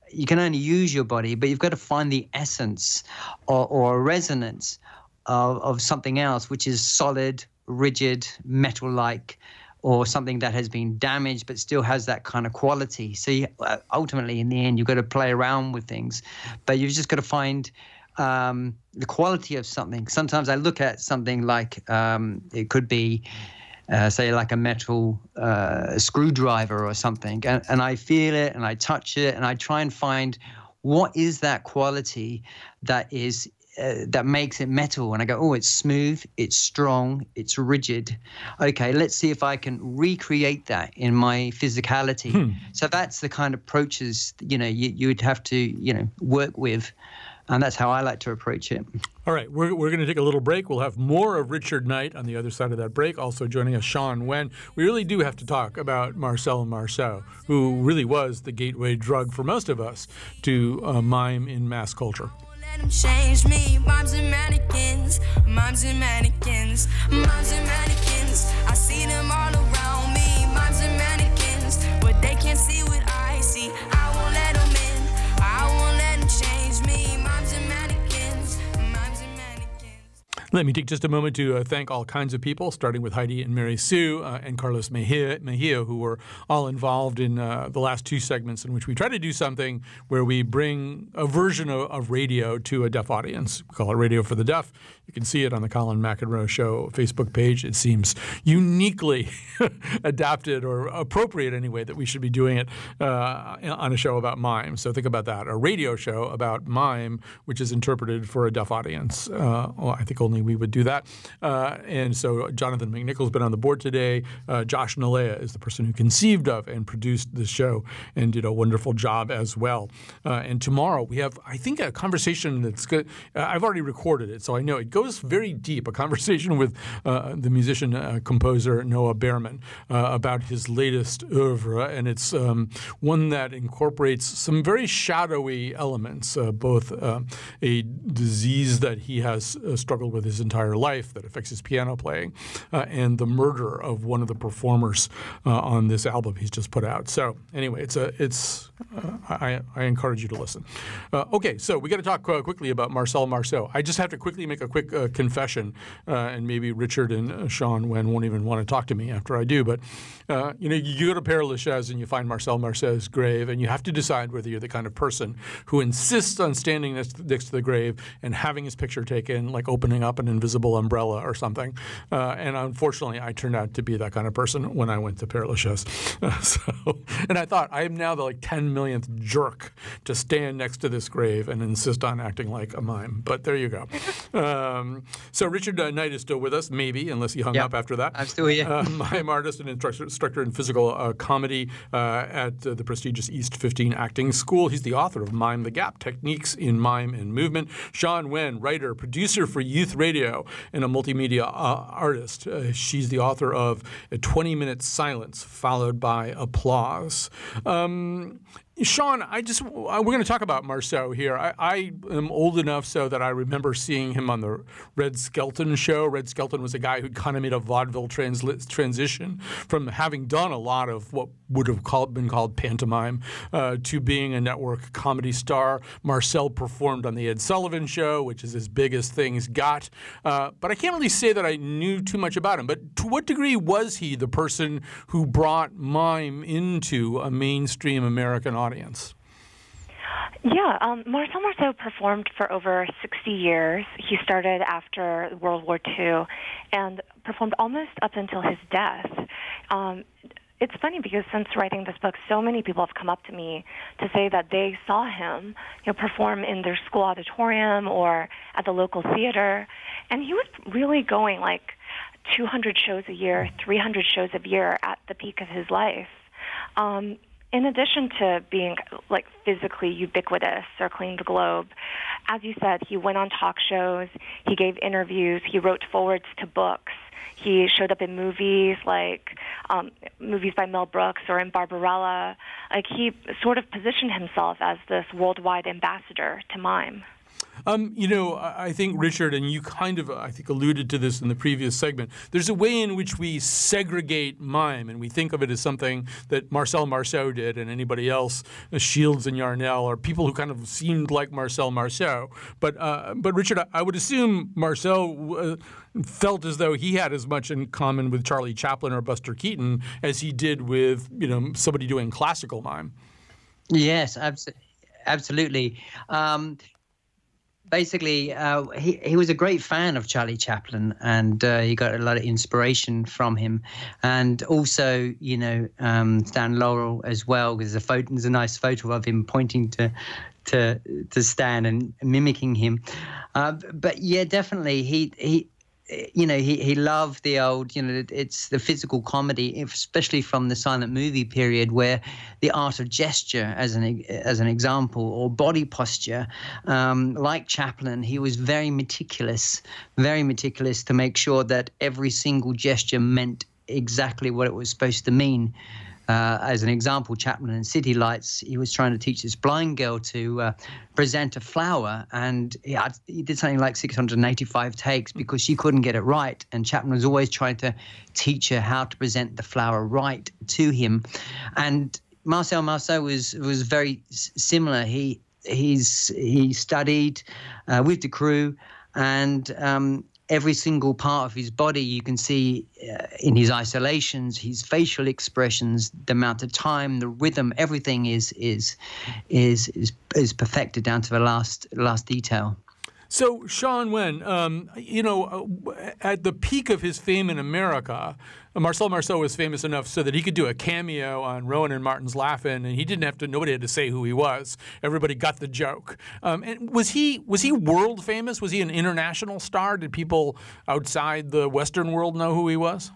you can only use your body, but you've got to find the essence or, or a resonance of, of something else, which is solid, rigid, metal-like, or something that has been damaged but still has that kind of quality. So you, uh, ultimately, in the end, you've got to play around with things, but you've just got to find um, the quality of something. Sometimes I look at something like um, it could be, uh, say, like a metal uh, screwdriver or something, and, and I feel it and I touch it and I try and find what is that quality that is Uh, that makes it metal. And I go, oh, it's smooth, it's strong, it's rigid. Okay, let's see if I can recreate that in my physicality. Hmm. So that's the kind of approaches, you know, you, you would have to, you know, work with. And that's how I like to approach it. All right, we're, we're going to take a little break. We'll have more of Richard Knight on the other side of that break. Also joining us, Sean Wen. We really do have to talk about Marcel Marceau, who really was the gateway drug for most of us to uh, mime in mass culture. Let them change me. Moms and mannequins, moms and mannequins, moms and mannequins. I see them all around me. Moms and mannequins, but they can't see what I see. I won't let them in. I won't let them change me. Moms and mannequins, moms and mannequins. Let me take just a moment to uh, thank all kinds of people, starting with Heidi and Mary Sue uh, and Carlos Mejia, Mejia, who were all involved in uh, the last two segments in which we try to do something where we bring a version of, of radio to a deaf audience. We call it Radio for the Deaf. You can see it on the Colin McEnroe Show Facebook page. It seems uniquely adapted or appropriate anyway that we should be doing it uh, on a show about mime. So think about that, a radio show about mime, which is interpreted for a deaf audience. Uh, well, I think only we would do that. Uh, and so Jonathan McNichol's been on the board today. Uh, Josh Nalea is the person who conceived of and produced this show and did a wonderful job as well. Uh, and tomorrow we have, I think, a conversation that's good. Uh, I've already recorded it, so I know it goes very deep, a conversation with uh, the musician, uh, composer Noah Behrman uh, about his latest oeuvre. And it's um, one that incorporates some very shadowy elements, uh, both uh, a disease that he has uh, struggled with his entire life that affects his piano playing, uh, and the murder of one of the performers uh, on this album he's just put out. So anyway, it's a it's uh, I, I encourage you to listen. Uh, okay, so we got to talk uh, quickly about Marcel Marceau. I just have to quickly make a quick uh, confession, uh, and maybe Richard and uh, Sean Wen won't even want to talk to me after I do. But uh, you know, you go to Père Lachaise and you find Marcel Marceau's grave, and you have to decide whether you're the kind of person who insists on standing next, next to the grave and having his picture taken, like opening up an invisible umbrella or something. Uh, and unfortunately, I turned out to be that kind of person when I went to Père Lachaise. Uh, so, and I thought, I am now the like ten millionth jerk to stand next to this grave and insist on acting like a mime. But there you go. Um, so Richard uh, Knight is still with us, maybe, unless he hung yep, up after that. I'm still here. Uh, mime artist and instructor, instructor in physical uh, comedy uh, at uh, the prestigious East fifteen Acting School. He's the author of Mime the Gap, Techniques in Mime and Movement. Sean Wen, writer, producer for Youth Radio, and a multimedia uh, artist. Uh, she's the author of A twenty-Minute Silence Followed by Applause. Um, Sean, I just we're going to talk about Marceau here. I, I am old enough so that I remember seeing him on the Red Skelton show. Red Skelton was a guy who kind of made a vaudeville transli- transition from having done a lot of what would have called, been called pantomime uh, to being a network comedy star. Marcel performed on the Ed Sullivan Show, which is as big as things got. Uh, but I can't really say that I knew too much about him. But to what degree was he the person who brought mime into a mainstream American audience? Audience. Yeah, um, Marcel Marceau performed for over sixty years. He started after World War Two and performed almost up until his death. Um, it's funny because since writing this book, so many people have come up to me to say that they saw him, you know, perform in their school auditorium or at the local theater, and he was really going like two hundred shows a year, three hundred shows a year at the peak of his life. Um, In addition to being like physically ubiquitous, circling the globe, as you said, he went on talk shows, he gave interviews, he wrote forwards to books, he showed up in movies like um, movies by Mel Brooks or in Barbarella. Like he sort of positioned himself as this worldwide ambassador to mime. Um, you know, I think, Richard, and you kind of, I think, alluded to this in the previous segment, there's a way in which we segregate mime, and we think of it as something that Marcel Marceau did, and anybody else, uh, Shields and Yarnell, are people who kind of seemed like Marcel Marceau. But, uh, but Richard, I, I would assume Marceau uh, felt as though he had as much in common with Charlie Chaplin or Buster Keaton as he did with, you know, somebody doing classical mime. Yes, abso- absolutely. Um, Basically, uh, he he was a great fan of Charlie Chaplin, and uh, he got a lot of inspiration from him, and also, you know, um, Stan Laurel as well. Because there's a photo, there's a nice photo of him pointing to to to Stan and mimicking him. Uh, but yeah, definitely, he he. You know, he, he loved the old, you know, it's the physical comedy, especially from the silent movie period, where the art of gesture, as an as an example, or body posture, um, like Chaplin, he was very meticulous, very meticulous to make sure that every single gesture meant exactly what it was supposed to mean. Uh, as an example, Chaplin in City Lights, he was trying to teach this blind girl to uh, present a flower, and he, had, he did something like six hundred eighty-five takes because she couldn't get it right. And Chaplin was always trying to teach her how to present the flower right to him. And Marcel Marceau was was very s- similar. He he's he studied uh, with the crew, and um, every single part of his body you can see uh, in his isolations, his facial expressions, the amount of time, the rhythm, everything is is is is, is perfected down to the last last detail. So, Sean Wen, um, you know, uh, at the peak of his fame in America, Marcel Marceau was famous enough so that he could do a cameo on Rowan and Martin's Laugh-In, and he didn't have to. Nobody had to say who he was. Everybody got the joke. Um, and was he was he world famous? Was he an international star? Did people outside the Western world know who he was?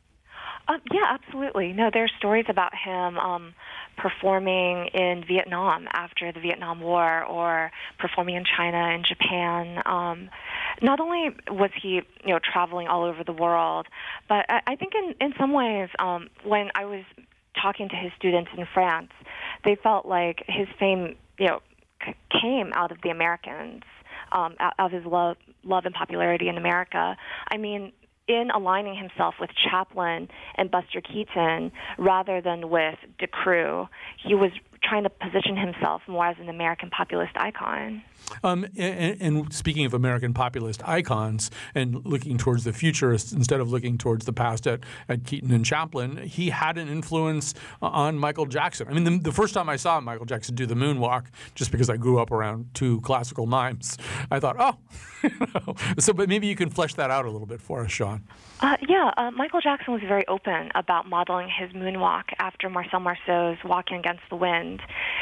Uh, yeah, absolutely. No, there are stories about him um, performing in Vietnam after the Vietnam War, or performing in China and Japan. Um, not only was he, you know, traveling all over the world, but I, I think in, in some ways, um, when I was talking to his students in France, they felt like his fame, you know, c- came out of the Americans, um, out of his love, love and popularity in America. I mean, in aligning himself with Chaplin and Buster Keaton rather than with Decroux, he was trying to position himself more as an American populist icon. Um, and, and speaking of American populist icons and looking towards the future instead of looking towards the past at, at Keaton and Chaplin, he had an influence on Michael Jackson. I mean, the, the first time I saw Michael Jackson do the moonwalk, just because I grew up around two classical mimes, I thought, oh, you know. So, but maybe you can flesh that out a little bit for us, Sean. Uh, yeah, uh, Michael Jackson was very open about modeling his moonwalk after Marcel Marceau's Walking Against the Wind.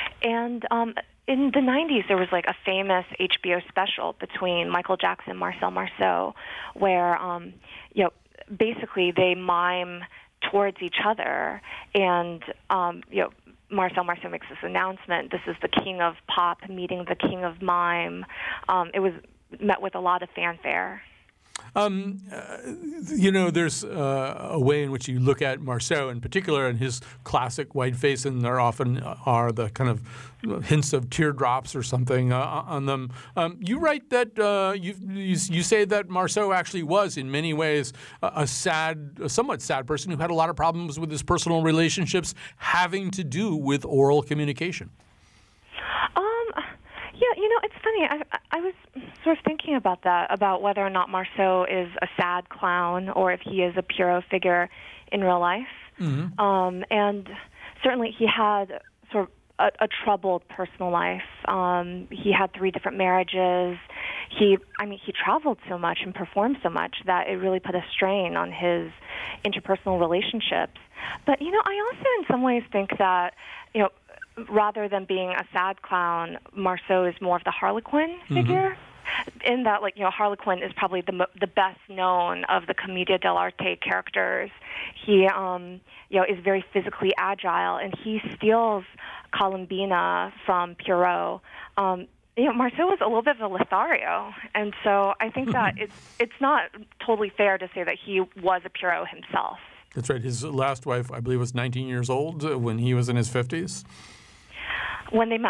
And um, in the nineties, there was like a famous H B O special between Michael Jackson and Marcel Marceau where, um, you know, basically they mime towards each other. And, um, you know, Marcel Marceau makes this announcement, this is the king of pop meeting the king of mime. Um, it was met with a lot of fanfare. Um, uh, you know, there's uh, a way in which you look at Marceau in particular and his classic white face, and there often are the kind of hints of teardrops or something uh, on them. Um, you write that uh, you, you you say that Marceau actually was, in many ways, a, a sad, a somewhat sad person who had a lot of problems with his personal relationships having to do with oral communication. Yeah, you know, it's funny. I, I was sort of thinking about that, about whether or not Marceau is a sad clown or if he is a Pierrot figure in real life. Mm-hmm. Um, and certainly he had sort of a, a troubled personal life. Um, he had three different marriages. He, I mean, he traveled so much and performed so much that it really put a strain on his interpersonal relationships. But, you know, I also in some ways think that, you know, rather than being a sad clown, Marceau is more of the Harlequin figure. Mm-hmm. In that, like, you know, Harlequin is probably the the best known of the Commedia dell'arte characters. He, um, you know, is very physically agile, and he steals Columbina from Pierrot. Um, you know, Marceau was a little bit of a Lothario, and so I think that it's it's not totally fair to say that he was a Pierrot himself. That's right. His last wife, I believe, was nineteen years old when he was in his fifties. When they met.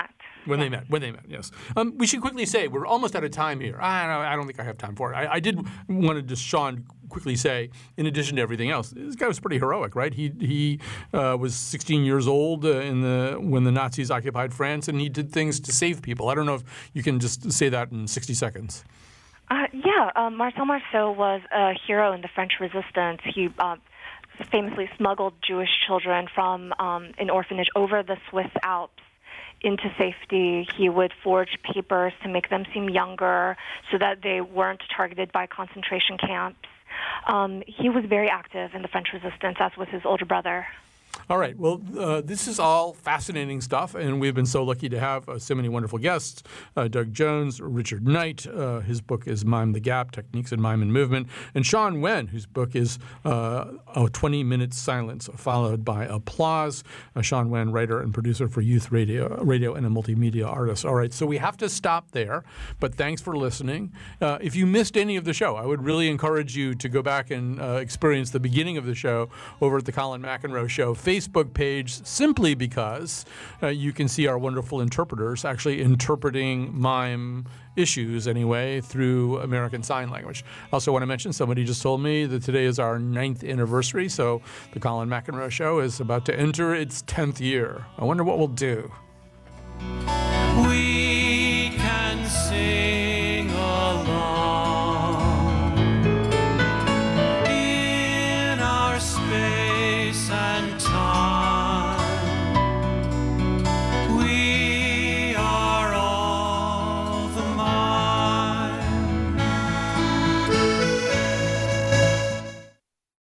When they met, when they met, yes. Um, we should quickly say we're almost out of time here. I don't, I don't think I have time for it. I, I did want to just, Sean, quickly say, in addition to everything else, this guy was pretty heroic, right? He he uh, was sixteen years old uh, in the when the Nazis occupied France, and he did things to save people. I don't know if you can just say that in sixty seconds. Uh, yeah, um, Marcel Marceau was a hero in the French Resistance. He uh, famously smuggled Jewish children from um, an orphanage over the Swiss Alps into safety. He would forge papers to make them seem younger so that they weren't targeted by concentration camps. Um, he was very active in the French Resistance, as was his older brother. All right. Well, uh, this is all fascinating stuff, and we've been so lucky to have uh, so many wonderful guests. Uh, Doug Jones, Richard Knight, uh, his book is Mime the Gap, Techniques in Mime and Movement, and Sean Wen, whose book is uh, A twenty-Minute Silence Followed by Applause. Uh, Sean Wen, writer and producer for Youth Radio, radio and a multimedia artist. All right, so we have to stop there, but thanks for listening. Uh, if you missed any of the show, I would really encourage you to go back and uh, experience the beginning of the show over at the Colin McEnroe Show Facebook page, simply because uh, you can see our wonderful interpreters actually interpreting mime issues anyway through American Sign Language. I also want to mention, somebody just told me that today is our ninth anniversary, so the Colin McEnroe Show is about to enter its tenth year. I wonder what we'll do. We can sing along in our space.